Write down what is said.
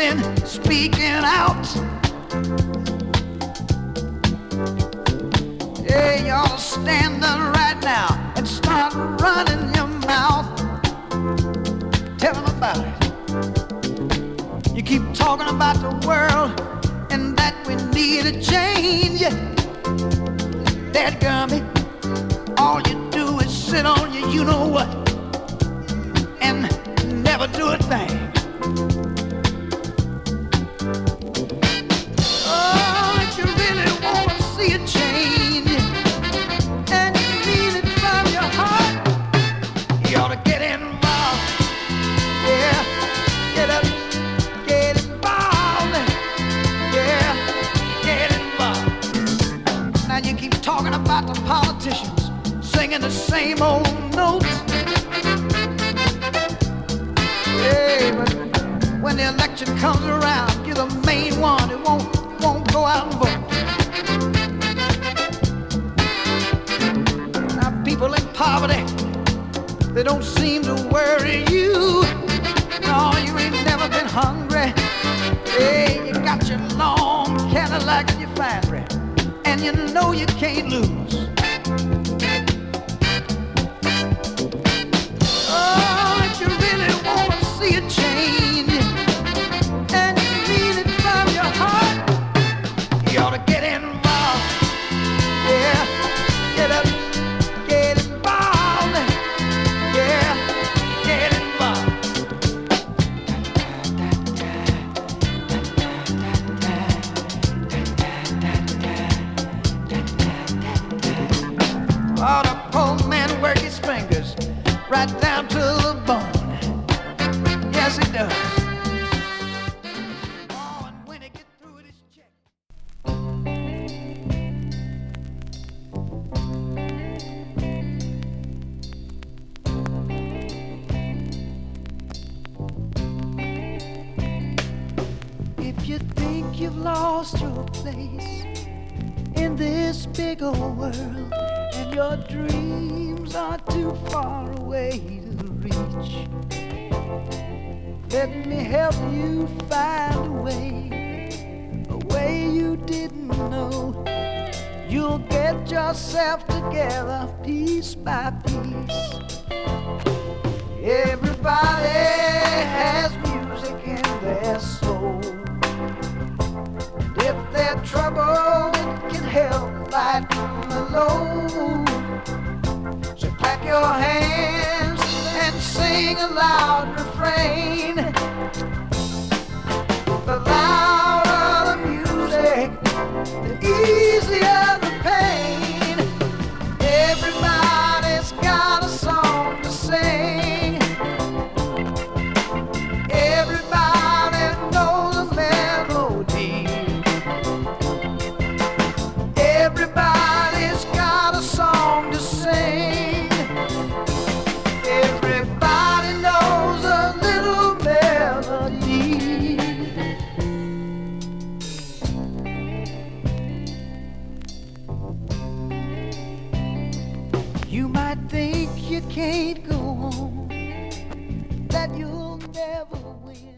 feeling, speaking out. Yeah, you ought to stand up right now and start running your mouth. Tell them about it. You keep talking about the world and that we need a change. Dadgummit, all you do is sit on your you-know-what and never do a thing. Oh, if you really want to see a change and you mean it from your heart, you ought to get involved. Yeah, get up, get involved. Yeah, get involved. Now you keep talking about the politicians singing the same old notes. Hey, but when the election comes around, you're the main one who won't go out and vote. Now people in poverty, they don't seem to worry you. No, you ain't never been hungry. Hey, you got your long Cadillac and your factory, and you know you can't lose. Oh, if you really want to see a change and you mean it from your heart, you ought to get involved. Yeah, get up, get involved. Yeah, get involved. Oh, the poor man work his fingers right down to the bone. Yes, he does. Oh, and when he gets through with his check. If you think you've lost your place in this big old world, and your dreams are too far away to reach, let me help you find a way you didn't know. You'll get yourself together piece by piece. Everybody has music in their soul. If they're trouble, it can help lighten the load. So clap your hands and sing a loud refrain. The louder the music, the easier the pain. Everybody's got a song to sing. Everybody knows a melody. Everybody's got a song to sing. Everybody knows a little melody. You might think you can't go on, that you'll never win.